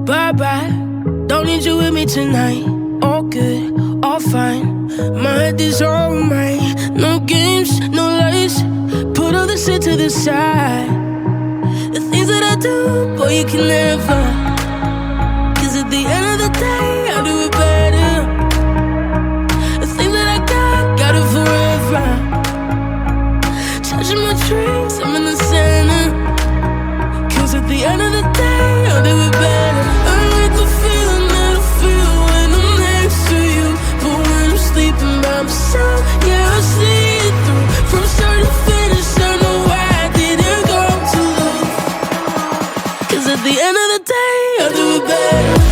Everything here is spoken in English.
Bye-bye, don't need you with me tonight. All good, all fine. My head is all mine. No games, no lies. Put all this shit to the side. The things that I do, boy, you can never. Cause at the end of the day, I do it better. The things that I got it forever. Charging my drinks, I'm in the center. Cause at the end of the day, I'll do it better. I like the feeling that I feel when I'm next to you. But when I'm sleeping by myself, yeah, I see it through. From start to finish, I know why I didn't go too low. Cause at the end of the day, I'll do it better.